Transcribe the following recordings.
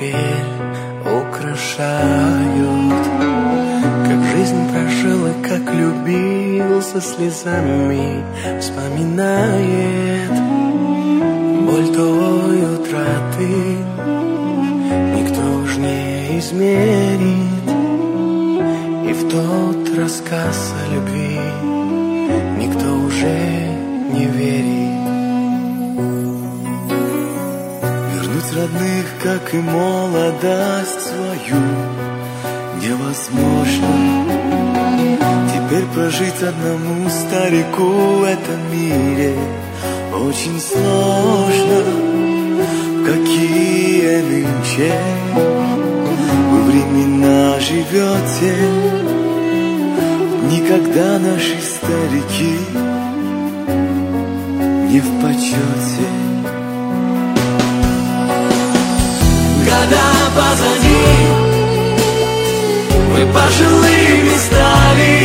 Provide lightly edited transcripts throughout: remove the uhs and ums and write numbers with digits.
теперь украшают. Как жизнь прожил и как любил, со слезами вспоминает. Боль той утраты никто уж не измерит. И в тот рассказ о любви никто уже не верит. Вернуть родных, как и молодость свою, невозможно. Теперь прожить одному старику в этом мире очень сложно. Какие нынче вы времена живете, никогда наши старики не в почете. Года позади, вы пожилыми стали,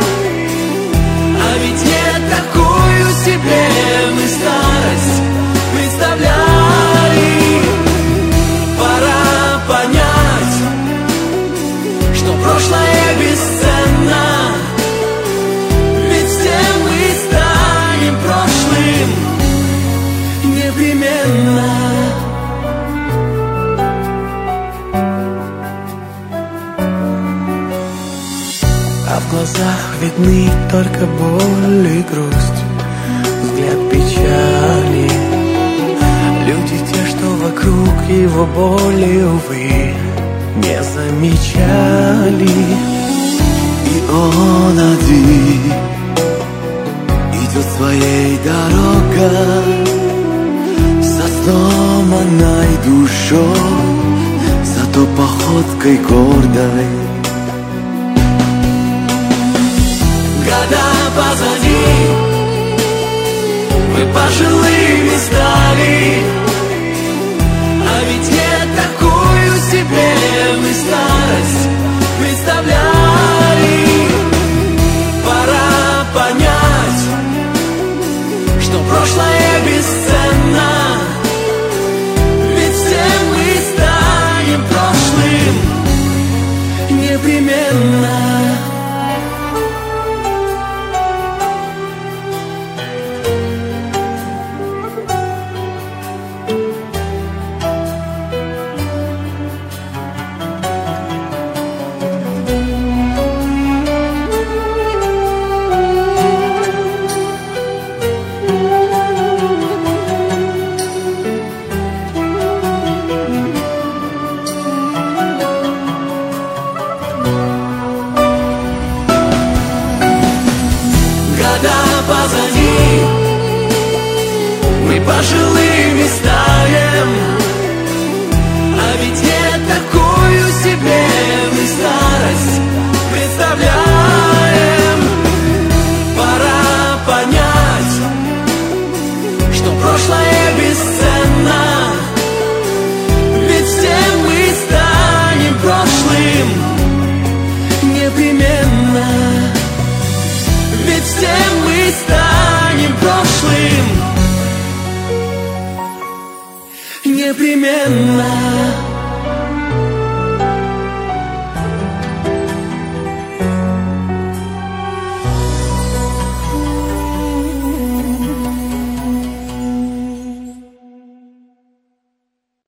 а ведь не такую себе мы старость представляли. Пора понять, что прошлое бесценно, ведь все мы станем прошлым непременно. А в глазах видны только боль и грусть, взгляд печали. Люди те, что вокруг его боли, увы, не замечали. И он один идет своей дорогой, со сломанной душой, зато походкой гордой. Года позади, вы пожилыми стали, а ведь не такую себе мы старость представляли. Пора понять, что прошлое бесценно, ведь все мы станем прошлым непременно. Позади, мы пожилыми станем, а ведь не такую себе мы старость представляем. Пора понять, что прошлое бесценно, ведь все мы станем прошлым непременно. Ведь все мы станем прошлым непременно.